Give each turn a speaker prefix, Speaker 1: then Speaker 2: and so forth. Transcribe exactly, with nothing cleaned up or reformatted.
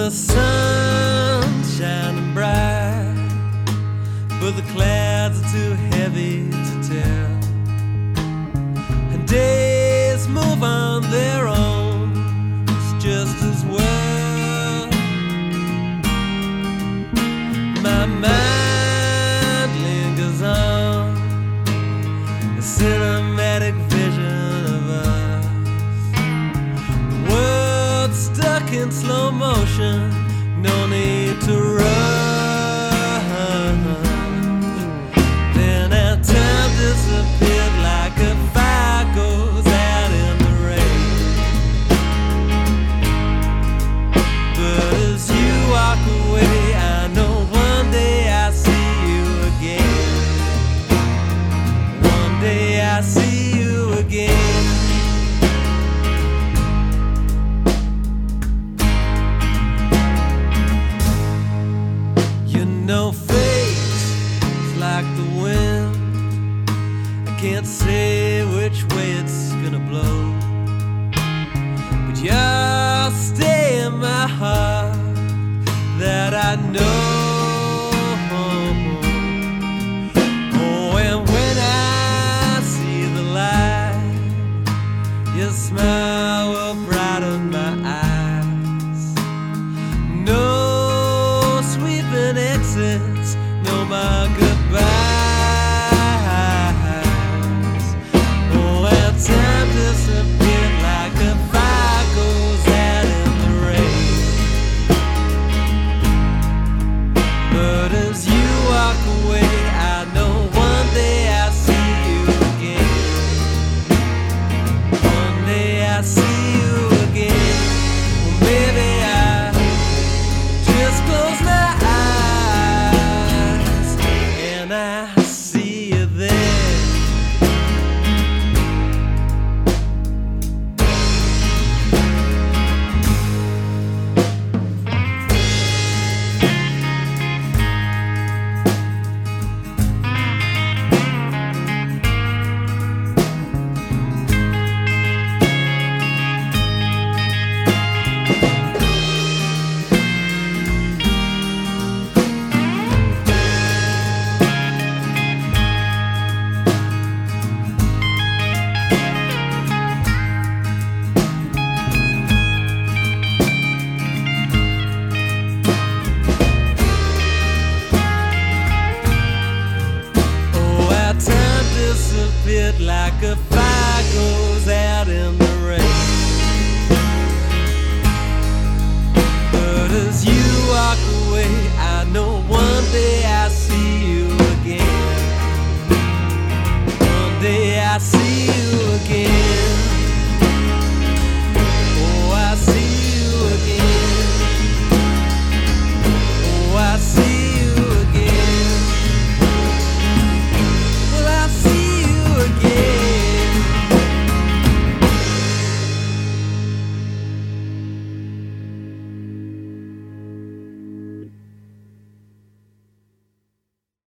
Speaker 1: the sun's shining bright, but the clouds are too heavy to tell, and days move on their own just as well. My mind lingers on a cinematic vision of us, the world stuck in slow motion, no need to rush. Then our time disappeared like a fire goes out in the rain. But as you walk away, I know one day I see you again. One day I see you again. You know fate's like the wind, I can't say which way it's gonna blow, but you'll stay in my heart, that I know. Oh, and when I see the light, your smile will brighten my eyes. No sweeping exits, no more goodbyes. Oh, our time disappeared like a fire goes out in the rain. But as you walk away, I know one day I see you again. One day I see you again. Well, maybe I just close my eyes and I see you there. Disappeared like a fire goes out in the rain. But as you walk away, I know one day I see you again. One day I see you again.